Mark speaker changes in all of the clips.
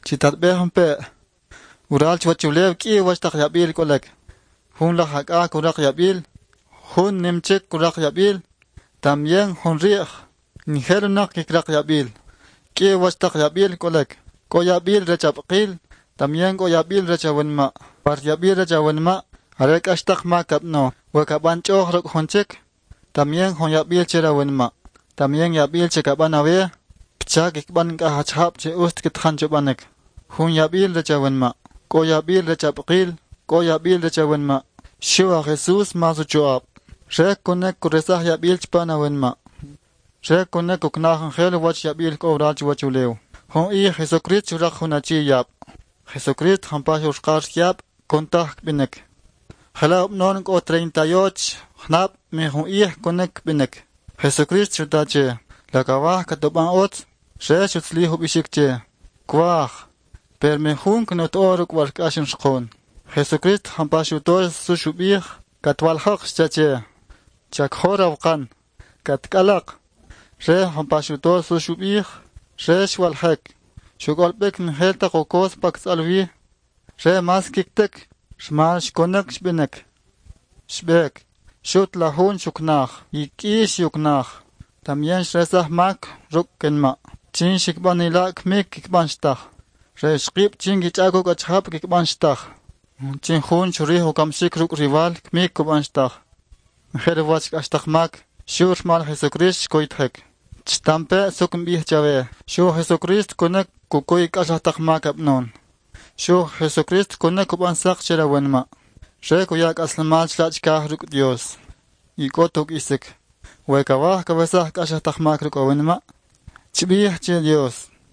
Speaker 1: chitatbehum pe ural chwachulew ki washtaq yabil kolak hun la haka kurak yabil hun nimchek kurak yabil también hun riq nijerunak kikrak yabil ki washtaq yabil kolak ko yabil rechapqil también ko yabil rechawenma par yabil rechawenma arek ashtaq ma kapno wakaban chohrok honchek también hon yabil cherawenma también yabil chekabanawe pchak ikban ka hachap che ust kithanchobanek hun yabil rechawenma ko yabil rechapqil ko yabil rechawenma shiwa Jesus masu choab rek konek kuresah yabil chpanawenma rek konek uknahan hel wach yabil ko raj wachulew hon i Jesucrist churak hunachi yab Jesucrist hampah ushqar yab kontah binek halab non ko 38 hnap me hon i konek binek Jesucrist chutache lakawah katoban ot re chutzli hubishikche kwah per me hun knot oruk warkashin shqon Jesucrist hampah shutor sushubih katwalhaq chache chakhora wqan katkalaq re hampah shutor sushubih re shwalhak shugolbek nhelta qokos paksalwi re maskiktek shmal shkonak shbinek shbek shut lahun shuknach ikish yuknach también shresah mak rukkenma chin shikbanila kmik kikbanshtach re shqib chin gichako kachhap kikbanshtach chin hun shurih ukamshik ruk rival kmik kubanshtach herwach ashtach mak shur mal Jesucrist koithek Chtampe sukmbih chave shu Jesucrist konek kukoy kashatak makapnon shu Jesucrist konek kubansak cherawenma re kuyak aslamal chlachka ruk Dios ikotok isek wekawah kabesah kashatak makruk owenma chbih che Dios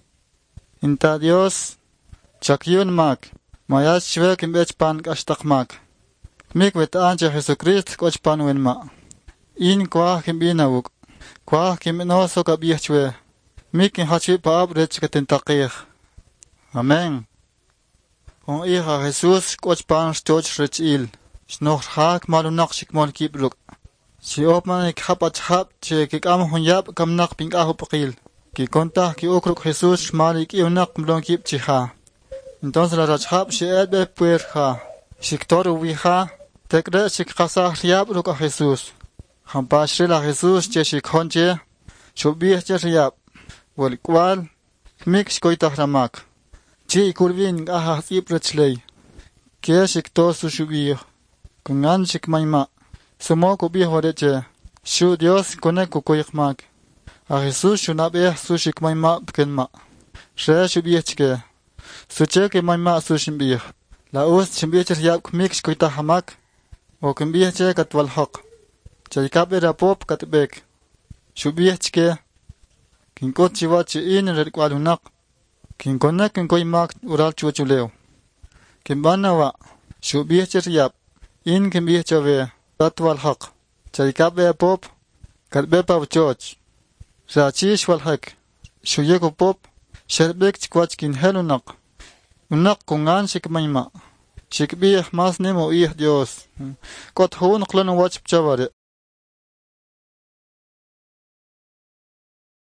Speaker 1: inta Dios chakyun mak mayas chvek imbech pan kashtak mak mik wetan che Jesucrist kochpan wenma in kwah kimbinawuk kwah kimno so kabih chwe mik hachi pab rech katentaqih amen on iha Jesus kochpan stoch rechil shnoch hak malunak shikmol kibruk si opman ik hapat hap che kikam hunyab kamnak ping ahupqil ki kontah ki okruk Jesus malik iunak mlon kip chiha entonces la rachhab sheebe puerha shiktor wiha tekre shikqasah riab ruk a Jesus hampashri la Jesus che shikhonche shubih che riab walkwal mik shkoitah ramak chi kurvin aha sip rechlei ke shiktor su shubih kungan shikmayma sumo kubih horeche shu Dios konek kukoykhmak a Jesus shunabeh su shikmayma pkenma she shubih chke suche ke mayma su shimbih la us shimbih che riab kmik shkoitah hamak o kumbih che katwal haq Chaykabe rapop katbek shubih chke kinkot chiwach in redkwalunak kinkonek kinkoy mak ural chuchulew kimbanawa shubih cheriyab in kimbih chave tatwal haq chaykabe pop katbe pavchoch rachish wal haq shuyeko pop sherbek chkwach kin helunak unak kungan shikmayma shikbih mas nemo ih Dios kot hun qlon wach chavare